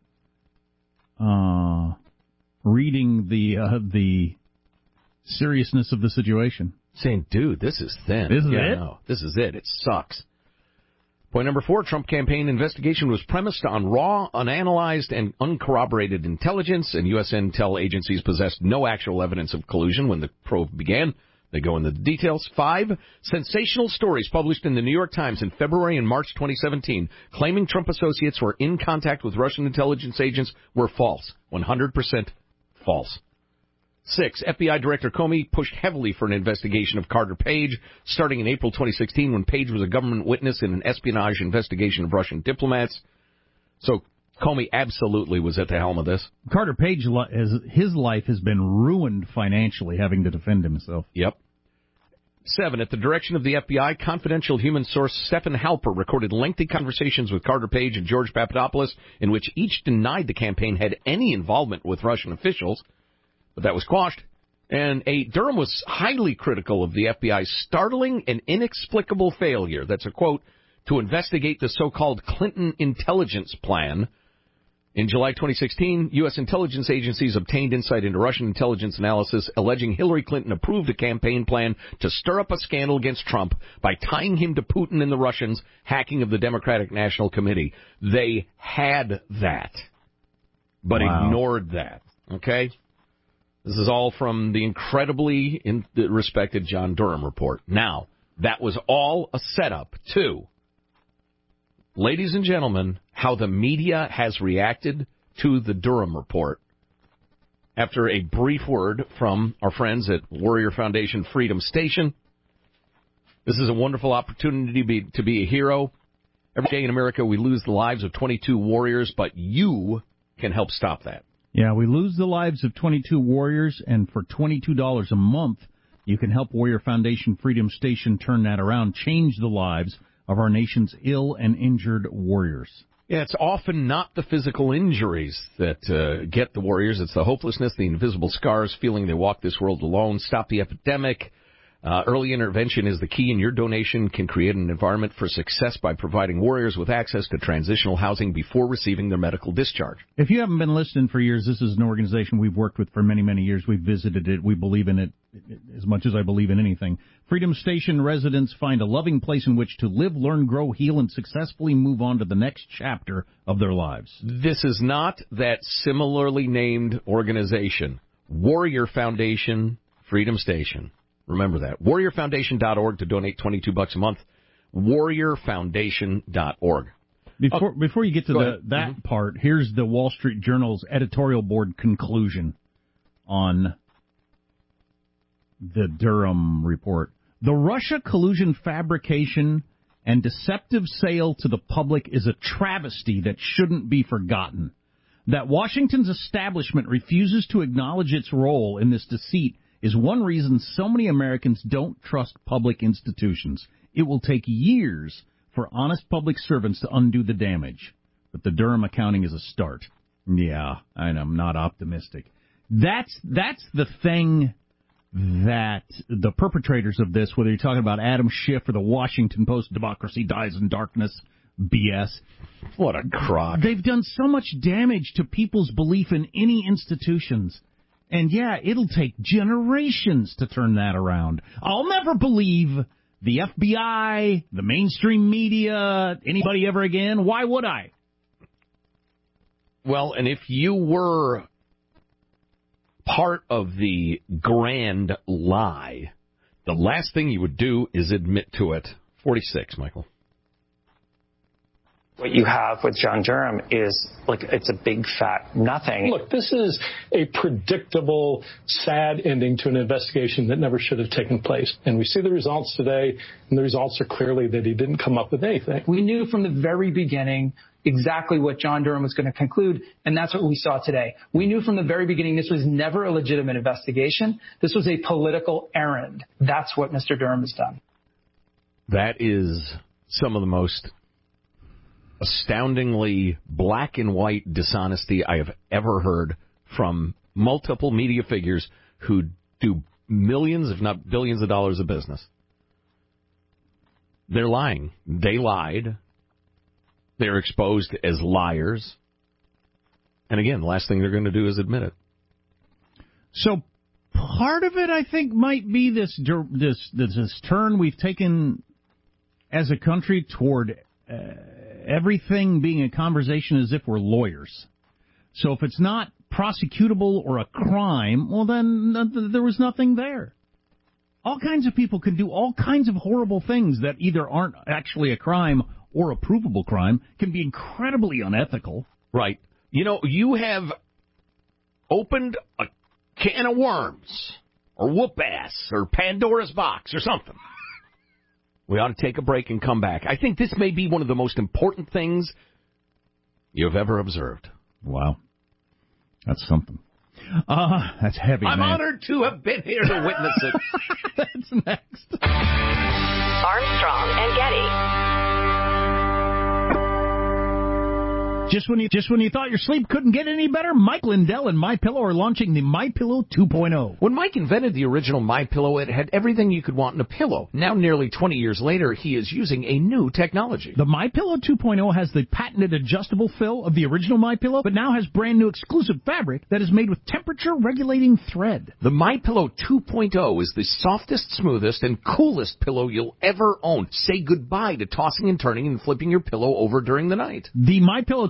reading the seriousness of the situation. Saying, dude, this is thin. This is it? No, this is it. It sucks. Point number 4, Trump campaign investigation was premised on raw, unanalyzed, and uncorroborated intelligence, and U.S. intel agencies possessed no actual evidence of collusion when the probe began. They go into the details. 5, sensational stories published in the New York Times in February and March 2017 claiming Trump associates were in contact with Russian intelligence agents were false. 100% false. 6, FBI Director Comey pushed heavily for an investigation of Carter Page, starting in April 2016 when Page was a government witness in an espionage investigation of Russian diplomats. So Comey absolutely was at the helm of this. Carter Page, his life has been ruined financially having to defend himself. Yep. 7, at the direction of the FBI, confidential human source Stephen Halper recorded lengthy conversations with Carter Page and George Papadopoulos in which each denied the campaign had any involvement with Russian officials. But that was quashed. And Durham was highly critical of the FBI's startling and inexplicable failure, that's a quote, to investigate the so-called Clinton intelligence plan. In July 2016, U.S. intelligence agencies obtained insight into Russian intelligence analysis alleging Hillary Clinton approved a campaign plan to stir up a scandal against Trump by tying him to Putin and the Russians, hacking of the Democratic National Committee. They had that, but ignored that. Okay? This is all from the incredibly respected John Durham report. Now, that was all a setup to, ladies and gentlemen, how the media has reacted to the Durham report. After a brief word from our friends at Warrior Foundation Freedom Station, this is a wonderful opportunity to be a hero. Every day in America, we lose the lives of 22 warriors, but you can help stop that. Yeah, we lose the lives of 22 warriors, and for $22 a month, you can help Warrior Foundation Freedom Station turn that around, change the lives of our nation's ill and injured warriors. Yeah, it's often not the physical injuries that get the warriors. It's the hopelessness, the invisible scars, feeling they walk this world alone. Stop the epidemic. Early intervention is the key, and your donation can create an environment for success by providing warriors with access to transitional housing before receiving their medical discharge. If you haven't been listening for years, this is an organization we've worked with for many, many years. We've visited it. We believe in it as much as I believe in anything. Freedom Station residents find a loving place in which to live, learn, grow, heal, and successfully move on to the next chapter of their lives. This is not that similarly named organization. Warrior Foundation Freedom Station. Remember that. WarriorFoundation.org to donate $22 a month. WarriorFoundation.org. Before you get to that part, here's the Wall Street Journal's editorial board conclusion on the Durham report. The Russia collusion, fabrication, and deceptive sale to the public is a travesty that shouldn't be forgotten. That Washington's establishment refuses to acknowledge its role in this deceit is one reason so many Americans don't trust public institutions. It will take years for honest public servants to undo the damage. But the Durham accounting is a start. Yeah, and I'm not optimistic. That's the thing that the perpetrators of this, whether you're talking about Adam Schiff or the Washington Post, democracy dies in darkness, BS. What a crock. They've done so much damage to people's belief in any institutions. And yeah, it'll take generations to turn that around. I'll never believe the FBI, the mainstream media, anybody ever again. Why would I? Well, and if you were part of the grand lie, the last thing you would do is admit to it. 46, Michael. What you have with John Durham is, it's a big fat nothing. Look, this is a predictable, sad ending to an investigation that never should have taken place. And we see the results today, and the results are clearly that he didn't come up with anything. We knew from the very beginning exactly what John Durham was going to conclude, and that's what we saw today. We knew from the very beginning this was never a legitimate investigation. This was a political errand. That's what Mr. Durham has done. That is some of the most astoundingly black and white dishonesty I have ever heard from multiple media figures who do millions, if not billions of dollars of business. They're lying. They lied. They're exposed as liars. And again, the last thing they're going to do is admit it. So part of it, I think, might be this turn we've taken as a country toward everything being a conversation as if we're lawyers. So if it's not prosecutable or a crime, well, then there was nothing there. All kinds of people can do all kinds of horrible things that either aren't actually a crime or a provable crime, can be incredibly unethical. Right. You know, you have opened a can of worms, or whoop-ass, or Pandora's box, or something. We ought to take a break and come back. I think this may be one of the most important things you've ever observed. Wow. That's something. That's heavy, I'm man. honored to have been here to witness it. That's next. Armstrong and Getty. Just when you thought your sleep couldn't get any better, Mike Lindell and MyPillow are launching the MyPillow 2.0. When Mike invented the original MyPillow, it had everything you could want in a pillow. Now, nearly 20 years later, he is using a new technology. The MyPillow 2.0 has the patented adjustable fill of the original MyPillow, but now has brand new exclusive fabric that is made with temperature-regulating thread. The MyPillow 2.0 is the softest, smoothest, and coolest pillow you'll ever own. Say goodbye to tossing and turning and flipping your pillow over during the night. The MyPillow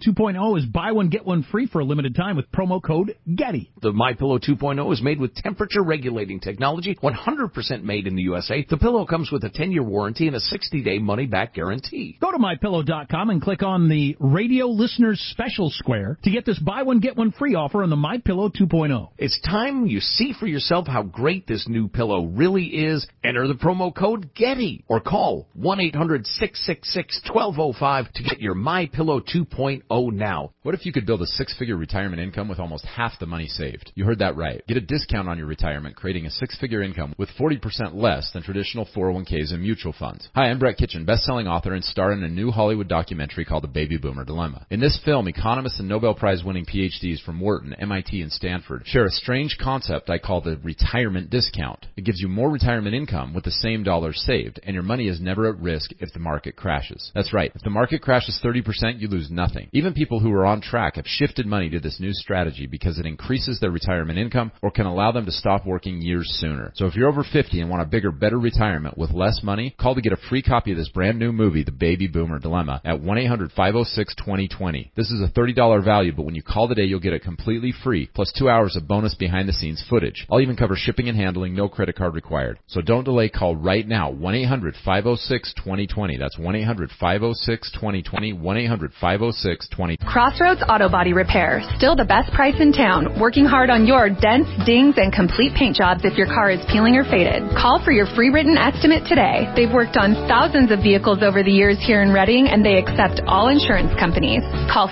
2.0 is buy one, get one free for a limited time with promo code Getty. The MyPillow 2.0 is made with temperature-regulating technology, 100% made in the USA. The pillow comes with a 10-year warranty and a 60-day money-back guarantee. Go to MyPillow.com and click on the Radio Listeners Special Square to get this buy one, get one free offer on the MyPillow 2.0. It's time you see for yourself how great this new pillow really is. Enter the promo code Getty or call 1-800-666-1205 to get your MyPillow 2.0 now. What if you could build a six-figure retirement income with almost half the money saved? You heard that right. Get a discount on your retirement, creating a six-figure income with 40% less than traditional 401ks and mutual funds. Hi, I'm Brett Kitchen, best-selling author and star in a new Hollywood documentary called The Baby Boomer Dilemma. In this film, economists and Nobel Prize-winning PhDs from Wharton, MIT, and Stanford share a strange concept I call the retirement discount. It gives you more retirement income with the same dollars saved, and your money is never at risk if the market crashes. That's right. If the market crashes 30%, you lose nothing. Even people who are on track have shifted money to this new strategy because it increases their retirement income or can allow them to stop working years sooner. So if you're over 50 and want a bigger, better retirement with less money, call to get a free copy of this brand new movie, The Baby Boomer Dilemma, at 1-800-506-2020. This is a $30 value, but when you call today, you'll get it completely free, plus 2 hours of bonus behind-the-scenes footage. I'll even cover shipping and handling, no credit card required. So don't delay, call right now, 1-800-506-2020. That's 1-800-506-2020, 1-800-506-2020. Crossroads Auto Body Repair, still the best price in town. Working hard on your dents, dings, and complete paint jobs if your car is peeling or faded. Call for your free written estimate today. They've worked on thousands of vehicles over the years here in Reading, and they accept all insurance companies. Call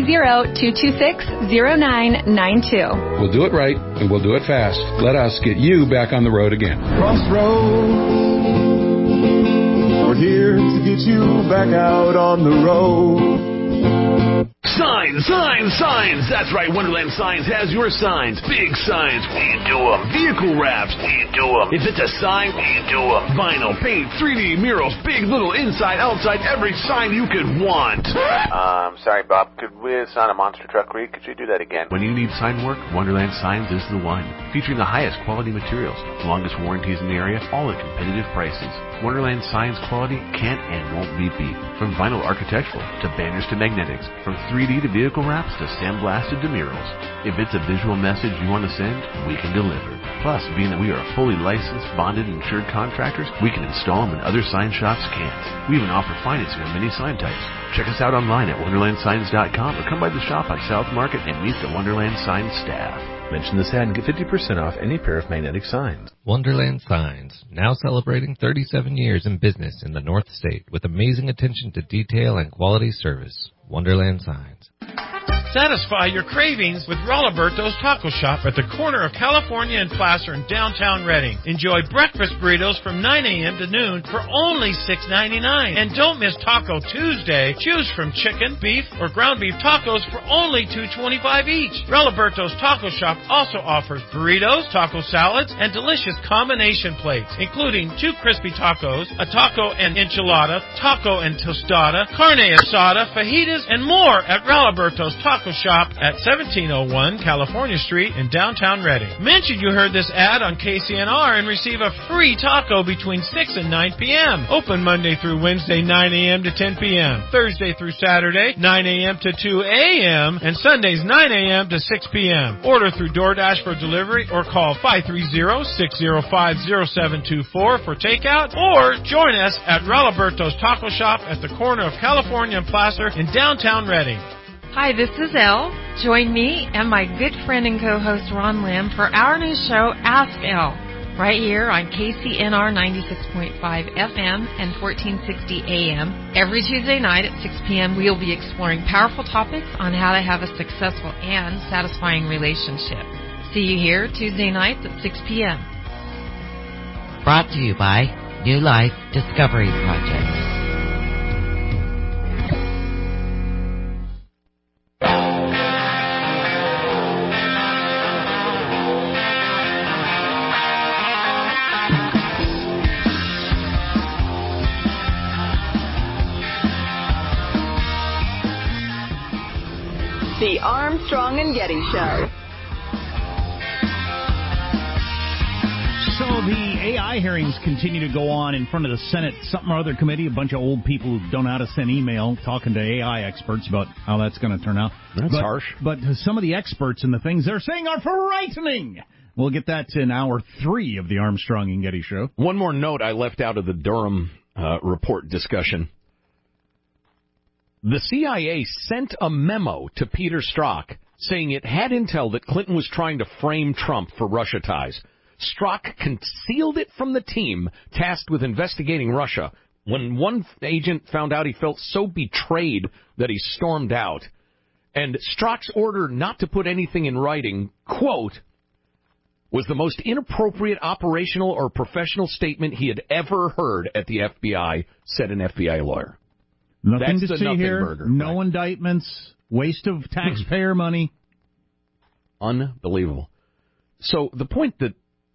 530-226-0992. We'll do it right, and we'll do it fast. Let us get you back on the road again. Crossroads, we're here to get you back out on the road. Signs, signs, signs. That's right, Wonderland Signs has your signs. Big signs, we do them. Vehicle wraps, we do them. If it's a sign, we do them. Vinyl, paint, 3D murals, big, little, inside, outside, every sign you could want. Sorry, Bob. Could we sign a monster truck read? Could you do that again? When you need sign work, Wonderland Signs is the one. Featuring the highest quality materials, longest warranties in the area, all at competitive prices. Wonderland Signs quality can't and won't be beat. From vinyl architectural to banners to magnetics, from 3D to vehicle wraps to sandblasted to murals. If it's a visual message you want to send, we can deliver. Plus, being that we are fully licensed, bonded, and insured contractors, we can install them when other sign shops can't. We even offer financing on many sign types. Check us out online at wonderlandsigns.com or come by the shop on South Market and meet the Wonderland Signs staff. Mention this ad and get 50% off any pair of magnetic signs. Wonderland Signs, now celebrating 37 years in business in the North State with amazing attention to detail and quality service. Wonderland Signs. Satisfy your cravings with Rolliberto's Taco Shop at the corner of California and Placer in downtown Reading. Enjoy breakfast burritos from 9 a.m. to noon for only $6.99. And don't miss Taco Tuesday. Choose from chicken, beef, or ground beef tacos for only $2.25 each. Rolliberto's Taco Shop also offers burritos, taco salads, and delicious combination plates, including 2 crispy tacos, a taco and enchilada, taco and tostada, carne asada, fajitas, and more at Rolliberto's Taco Shop at 1701 California Street in downtown Reading. Mention you heard this ad on KCNR and receive a free taco between 6 and 9 p.m. Open Monday through Wednesday, 9 a.m. to 10 p.m. Thursday through Saturday, 9 a.m. to 2 a.m. and Sundays, 9 a.m. to 6 p.m. Order through DoorDash for delivery or call 530-605-0724 for takeout, or join us at Rolliberto's Taco Shop at the corner of California and Placer in downtown Reading. Hi, this is Elle. Join me and my good friend and co-host Ron Lamb for our new show, Ask Elle, right here on KCNR 96.5 FM and 1460 AM. Every Tuesday night at 6 p.m., we'll be exploring powerful topics on how to have a successful and satisfying relationship. See you here Tuesday nights at 6 p.m. Brought to you by New Life Discovery Project. The Armstrong and Getty Show. So Well, the AI hearings continue to go on in front of the Senate something or other committee. A bunch of old people who don't know how to send email talking to AI experts about how that's going to turn out. That's harsh. But some of the experts and the things they're saying are frightening. We'll get that in hour 3 of the Armstrong and Getty Show. One more note I left out of the Durham report discussion. The CIA sent a memo to Peter Strzok saying it had intel that Clinton was trying to frame Trump for Russia ties. Strzok concealed it from the team tasked with investigating Russia. When one agent found out, he felt so betrayed that he stormed out. And Strzok's order not to put anything in writing, quote, was the most inappropriate operational or professional statement he had ever heard at the FBI, said an FBI lawyer. Nothing That's to see here. Burger, no right? Indictments. Waste of taxpayer money. Unbelievable. So the point that,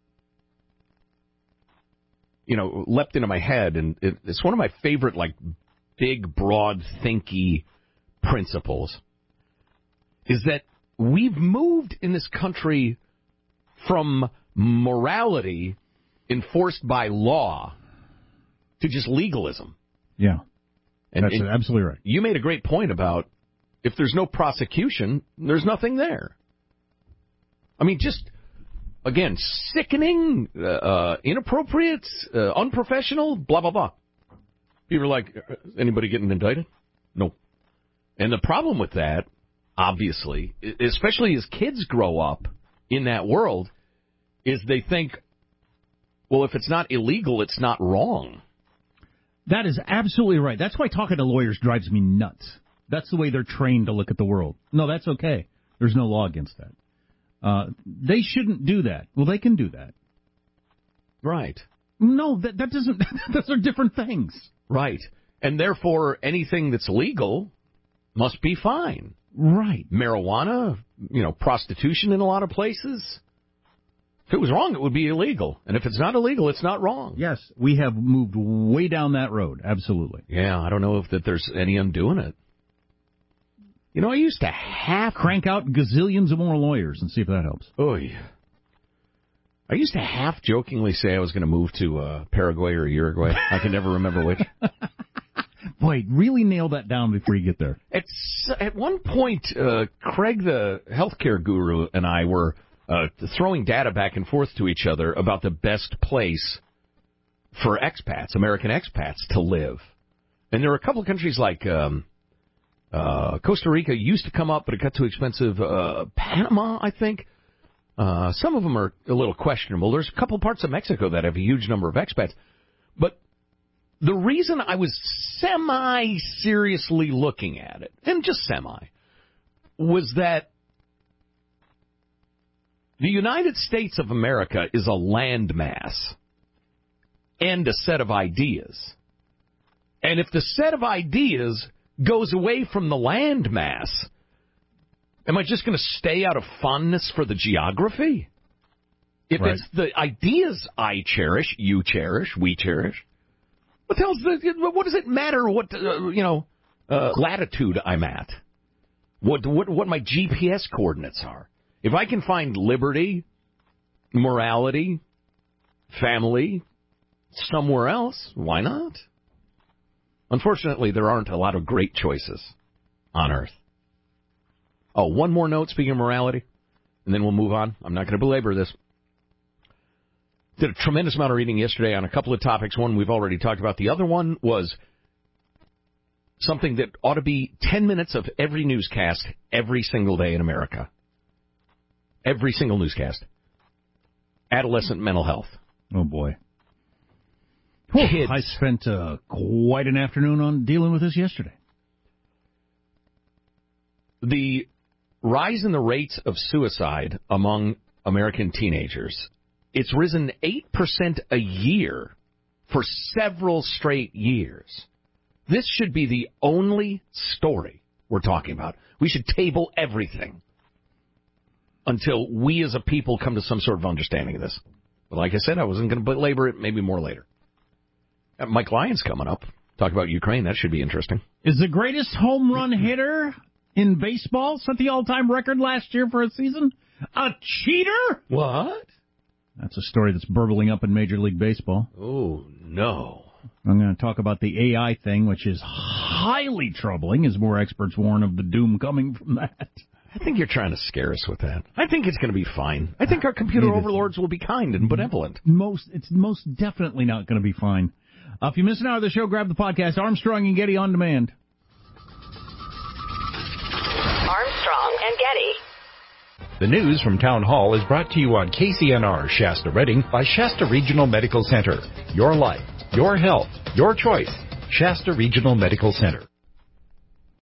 leapt into my head, and it's one of my favorite, big, broad, thinky principles, is that we've moved in this country from morality enforced by law to just legalism. Yeah. That's absolutely right. You made a great point about if there's no prosecution, there's nothing there. I mean, just, again, sickening, inappropriate, unprofessional, blah, blah, blah. People are like, anybody getting indicted? No. And the problem with that, obviously, especially as kids grow up in that world, is they think, well, if it's not illegal, it's not wrong. That is absolutely right. That's why talking to lawyers drives me nuts. That's the way they're trained to look at the world. No, that's okay. There's no law against that. They shouldn't do that. Well, they can do that. Right. No, that doesn't. Those are different things. Right. And therefore, anything that's legal must be fine. Right. Marijuana, prostitution in a lot of places. If it was wrong, it would be illegal. And if it's not illegal, it's not wrong. Yes, we have moved way down that road. Absolutely. Yeah, I don't know if there's any undoing it. I used to crank out gazillions of more lawyers and see if that helps. Oy. I used to half jokingly say I was going to move to Paraguay or Uruguay. I can never remember which. Boy, really nail that down before you get there. At one point, Craig, the healthcare guru, and I were throwing data back and forth to each other about the best place for expats, American expats, to live. And there are a couple of countries like Costa Rica used to come up, but it got too expensive. Panama, I think. Some of them are a little questionable. There's a couple parts of Mexico that have a huge number of expats. But the reason I was semi-seriously looking at it, and just semi, was that the United States of America is a landmass and a set of ideas. And if the set of ideas goes away from the landmass, am I just going to stay out of fondness for the geography? If It's the ideas I cherish, you cherish, we cherish, what does it matter what, latitude I'm at? What my GPS coordinates are? If I can find liberty, morality, family somewhere else, why not? Unfortunately, there aren't a lot of great choices on Earth. Oh, one more note, speaking of morality, and then we'll move on. I'm not going to belabor this. Did a tremendous amount of reading yesterday on a couple of topics. One we've already talked about. The other one was something that ought to be 10 minutes of every newscast every single day in America. Every single newscast. Adolescent mental health. Oh, boy. Kids. I spent quite an afternoon on dealing with this yesterday. The rise in the rates of suicide among American teenagers, it's risen 8% a year for several straight years. This should be the only story we're talking about. We should table everything until we as a people come to some sort of understanding of this. But like I said, I wasn't going to belabor it, maybe more later. Mike Lyons coming up. Talk about Ukraine. That should be interesting. Is the greatest home run hitter in baseball set the all-time record last year for a season a cheater? What? That's a story that's burbling up in Major League Baseball. Oh, no. I'm going to talk about the AI thing, which is highly troubling, as more experts warn of the doom coming from that. I think you're trying to scare us with that. I think it's going to be fine. I think our computer overlords will be kind and benevolent. It's most definitely not going to be fine. If you miss an hour of the show, grab the podcast, Armstrong and Getty On Demand. Armstrong and Getty. The news from Town Hall is brought to you on KCNR Shasta Redding by Shasta Regional Medical Center. Your life, your health, your choice. Shasta Regional Medical Center.